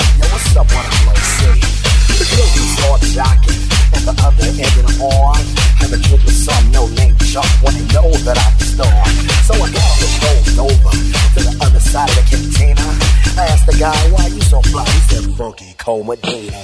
Yo, what's up, what I'm gonna say? The girls who start jocking, and the other end of the horn. Have a drink with some no-name chump when they know that I'm the star. So I got the rolled over to the other side of the container. I asked the guy, why you so fly? He said, Funky Cold Medina.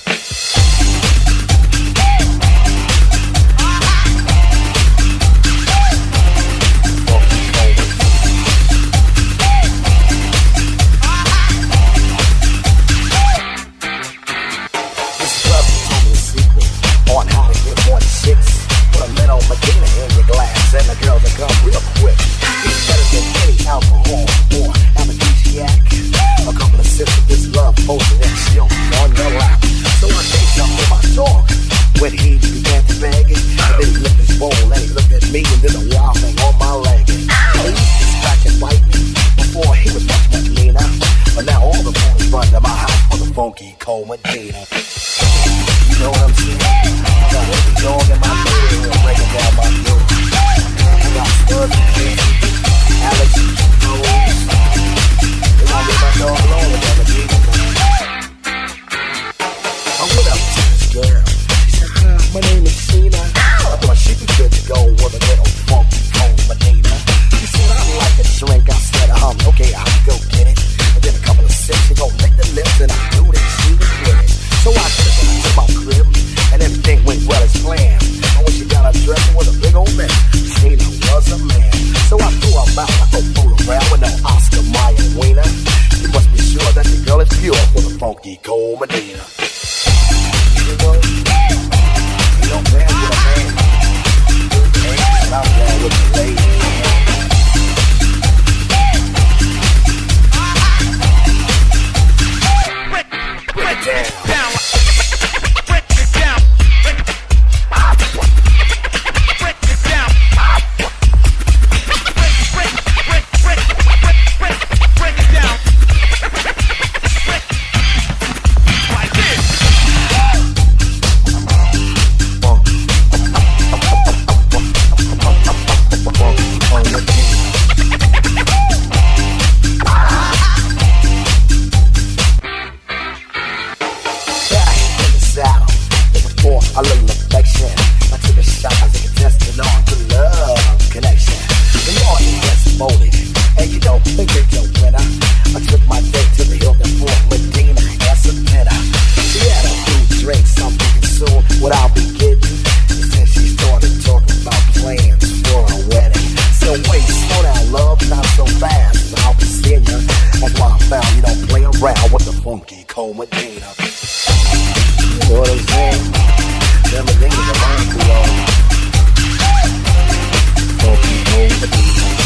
On how to get more chicks. Put a little Medina in your glass, and the girls will come real quick. It's better than any alcohol or aphrodisiac. A couple of sips of this love potion and she'll be on your lap. So I say something to my dog when he began to beg. And then he looked at his bowl and he looked at me and did a wild thing on my leg. He used to scratch and bite me before he was much, much meaner. But now all the boys run to my house for the Funky Cold Medina. You know what I'm saying? I got every dog in my neighborhood breaking down my door. I got Studs and Candy, Alex, Rose. They won't leave my dog alone with that Medina. I went up to this girl. She said, hi, my name is Sheena. I thought she'd be good to go with a little Funky Cold Medina. She said, I'd like a drink. I said, okay, I'll go get it. And then a couple of sips, she gon' lick the lips, and I knew that she was with it. So I took her to my crib, and everything went well as planned. And when she got her dressed, it was a big old mess. Sheena was a man. So I threw her out like a fool around with no Oscar Mayer wiener. You must be sure that the girl is pure for the Funky Cold Medina. You know, you don't dance with a man. You dance out there with the lady. A little affection. I took a shot as a contestant on the love connection. The more he gets molded, and you don't think it's your winner. I took my date to the Hilton for Medina and some dinner. She had a few drinks, I'm thinking soon what I'll be getting. And then she started talking about plans for a wedding. So wait, slow down, love, not so fast. I'll be seeing you. That's why I found you don't play around with the Funky Cold Medina. You know what I'm saying? Them things are mine, Funky Cold Medina.